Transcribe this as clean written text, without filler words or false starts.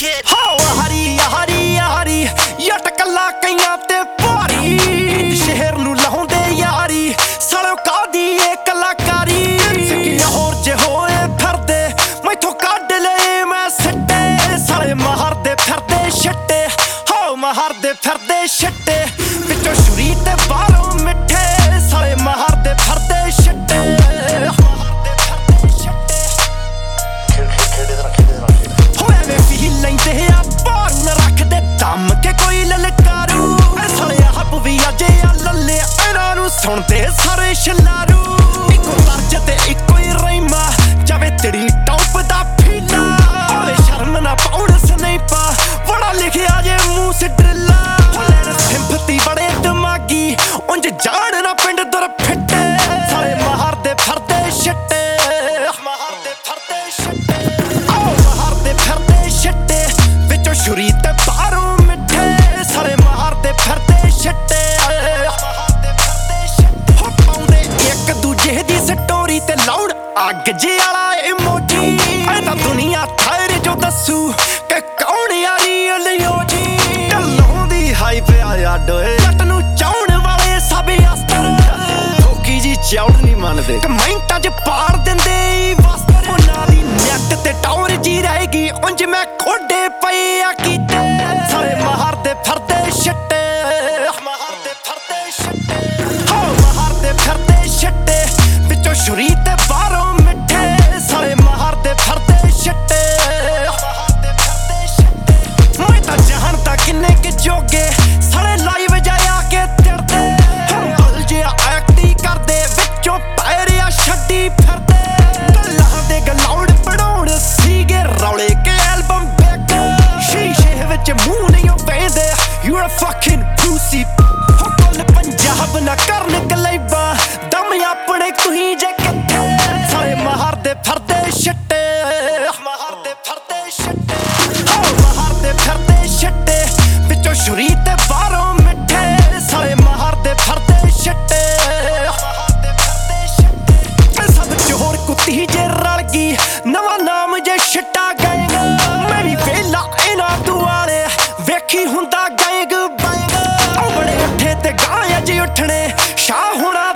kid. Hari Hari Hari yet ਕੱਲਾ ਕਈਆਂ ਤੇ ਭਾਰੀ ਸ਼ਹਿਰ ਨੂੰ ਲਾਉਂਦੇ ਯਾਰੀ ਸਾਲਿਓ ਕਾਦੀ ਏ ਕਲਾਕਾਰੀ ਸਿੱਕੀਆਂ ਹੋਰ ਜੇ ਹੋਏ ਫਿਰਦੇ ਮੈਥੋਂ ਕੱਢ ਲਏ ਮੈਂ ਸਿੱਟੇ ਸਾਲੇ ਮਾਰਦੇ ਫਿਰਦੇ ਛੱਟੇ ਹੋ ਮਾਰਦੇ ਫਿਰਦੇ ਛੱਟੇ ਵਿੱਚੋਂ ਛੁਰੀ ਤੇ ਬਾਹਰੋਂ ਮਿੱਠੇ ਸਾਲੇ ਮਾਰਦੇ ਫਿਰਦੇ ਛੱਟੇ ਹੋਏ ਵੀ ਲੈਂਦੇ ਆ ਭਾਰੂ ਨਾ ਰੱਖਦੇ ਦਮ ਕੇ ਕੋਈ ਲਲਕਾਰੂ ਸਾਲੇ ਹੱਬ ਵੀ ਅਜੇ ਆ ਲੱਲੇ ਇਹਨਾਂ ਨੂੰ ਸੁਣਦੇ ਸਾਰੇ ਛਲਾਰੂ ਇੱਕੋ ਤਰਜ ਤੇ ਇੱਕੋ ਹੀ ਰਹੀਮਾ ਜਾਵੇ ਤੇਰੀ ਟੌਪ ਦਾ ਫੀਲਾ ਹੋਵੇ ਸ਼ਰਮ ਨਾ ਪਾਉਣ ਸਨੇਪਾ ਬੜਾ ਲਿਖਿਆ ਜੇ ਮੂੰਹ ਸਿੱਡਲਾ ਲੈਣ ਸਿੰਪਤੀ ਬੜੇ ਦਿਮਾਗੀ ਉਂਝ ਜਾਣ ਨਾ ਪਿੰਡ ਦਰ ਫਿੱਟੇ ਸਾਲੇ ਮਾਰਦੇ ਫਿਰਦੇ ਛੱਟੇ ਮਾਰਦੇ ਫਿਰਦੇ ਛੱਟੇ ਮਾਰਦੇ ਫਿਰਦੇ ਛੱਟੇ ਵਿੱਚੋਂ ਛੁਰੀ ਤੇ ਬਾਹਰੋਂ ਮਿੱਠੇ ਸਾਲੇ ਮਾਰਦੇ ਫਿਰਦੇ ਛੱਟੇ ਹੋ ਪਾਉਂਦੇ ਇੱਕ ਦੂਜੇ ਦੀ ਸਟੋਰੀ ਤੇ ਲਾਉਣ ਅੱਗ ਜੇ ਵਾਲਾ ਇਮੋਜੀ ਇਹ ਤਾਂ ਦੁਨੀਆ ਠਹਿਰ ਜੋ ਦੱਸੂ ਕਿ ਕੌਣ ਯਾਰੀ ਅਲਿਓਜੀ ਢੱਲੋਂ ਦੀ ਹਾਈਪ ਆ ਡੋਏ ਜੱਟ ਨੂੰ ਚਾਉਣ ਵਾਲੇ ਸਭ ਅਸਤਰ ਠੋਕੀ ਜੀ ਚੌੜ ਨਹੀਂ ਮੰਨਦੇ ਕਮੈਂਟਾਂ 'ਚ ਪਾੜ ਦਿੰਦੇ ਵਸਤਰ ਉਹਨਾਂ ਦੀ ਨੈਟ ਤੇ ਟੌਰ ਜੀ ਰਹੇਗੀ ਉਂਝ ਮੈਂ ਖੋਡੇ ਪਏ ਆ ਕੀਤੇ ਸਾਲੇ ਮਾਰਦੇ ਫਿਰਦੇ ਛੱਟੇ ਮਾਰਦੇ ਫਿਰਦੇ ਛੱਟੇ ਹੋ ਮਾਰਦੇ ਫਿਰਦੇ ਛੱਟੇ ਵਿੱਚੋਂ ਛੁਰੀ ਤੇ ਬਾਹਰੋਂ ਮਿੱਠੇ ਸਾਲੇ ਮਾਰਦੇ ਫਿਰਦੇ ਛੱਟੇ ਮਾਰਦੇ ਫਿਰਦੇ ਛੱਟੇ ਮੈਂ ਤਾਂ ਜਾਣਦਾ ਕਿੰਨੇ ਕਿ ਜੋਗੇ ਸਾਲੇ ਲਾਈਵ ਜਾਇਆ ਕੇ ਤਿੜਦੇ ਹੰਬਲ ਜਿਹਾ ਐਕਟੀ ਕਰਦੇ ਵਿੱਚੋਂ ਪੈਰਿਆ ਛੱਡੀ ਫਿਰਦੇ ਗੱਲਾਂ ਦੇ ਗਲਾਉੜ ਬਣਾਉਣ ਸੀਗੇ ਰੌਲੇ ਕੇ ਐਲਬਮ ਬੈਕ ਸ਼ੀਸ਼ੇ ਵਿੱਚ ਮੂੰਹ ਨਹੀਂ ਪੈਂਦੇ ਯੂ ਆਰ ਫੱਕਿੰਗ ਪੁਸੀ ਹੋ ਕੋਲ ਪੰਜਾਬ ਨਾ ਕਰਨ ਕਲੇਬਾ ਦਮ ਆਪਣੇ ਤੁਸੀਂ ਜੇ ਕਿੱਥੇ ਸਾਲੇ ਮਾਰਦੇ ਫਿਰਦੇ ਛੱਟੇ ਮਾਰਦੇ ਫਿਰਦੇ ਛੱਟੇ ਹੋ ਮਾਰਦੇ ਫਿਰਦੇ ਛੱਟੇ ਵਿੱਚੋਂ ਛੁਰੀ ਤੇ ਬਾਹਰੋਂ ਮਿੱਠੇ ਸਾਲੇ ਮਾਰਦੇ ਫਿਰਦੇ ਛੱਟੇ ਮਾਰਦੇ ਫਿਰਦੇ ਛੱਟੇ ਸਭ ਚ ਹੋਰ ਕੁੱਤੀ ਜੇ ਰਲ ਗਈ ਨਵਾਂ ਨਾਮ ਜੇ ਛੱਟਾ ਗਏਗਾ ਮੈਂ ਵੀ ਵੇਲਾ ਇਹਨਾਂ ਦੁਆਲੇ ਵੇਖੀ ਹੁੰਦਾ ਗਾਇਗ ਬਾਇਗ ਬੜੇ ਅੱਠੇ ਤੇ ਗਾਇਆ ਜੀ ਉੱਠਣੇ ਸ਼ਾਹ ਹੋਣਾ